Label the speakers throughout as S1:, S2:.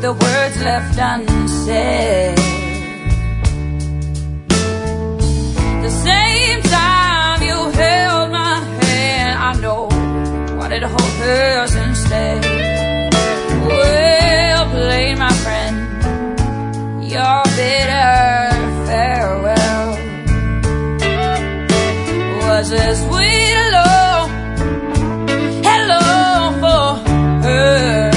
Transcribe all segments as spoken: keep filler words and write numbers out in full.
S1: the words left unsaid. The same time you held my hand, I know wanted to hold hers instead. Well played, my friend, your bitter farewell was a sweet hello, hello for her.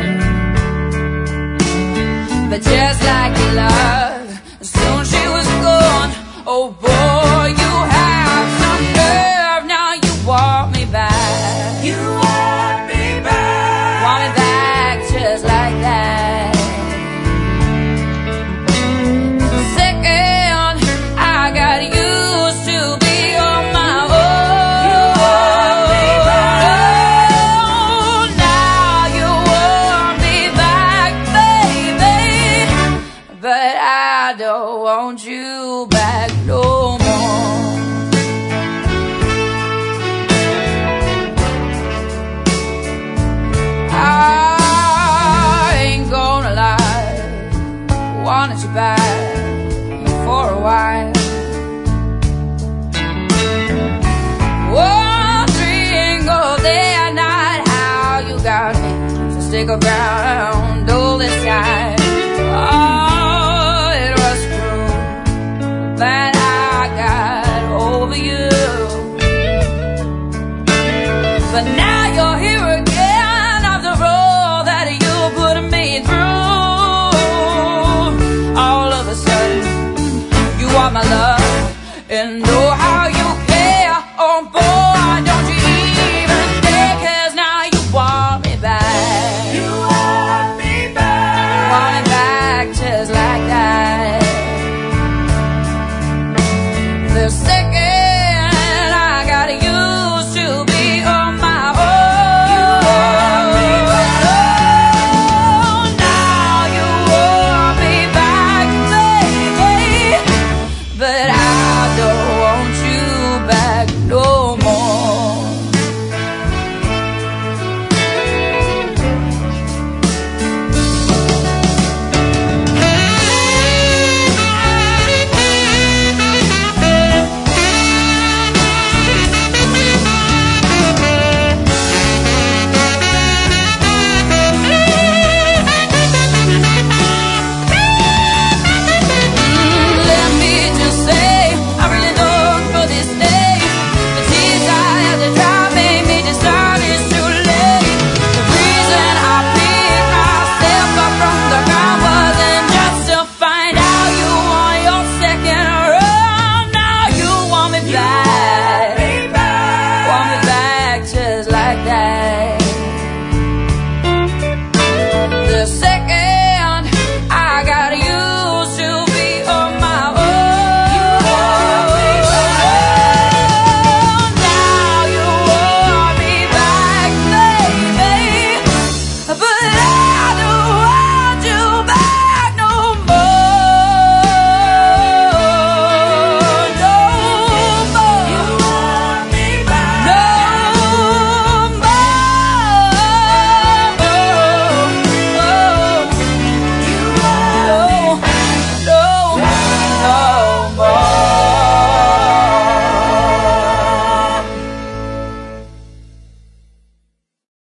S1: But just like your love, soon she was gone. Oh boy, you have some nerve. Now you want me back.
S2: You want me back.
S1: Want me back just like that. Second, I got used to be on my own.
S2: You want me back.
S1: Oh, now you want me back, baby. But I don't want you back no more. I ain't gonna lie, wanted you back for a while. Wondering all day and night how you got me to stick around all this time. Oh, it was true, but I got over you. But now you're here again after all that you put me through. All of a sudden, you want my love and know how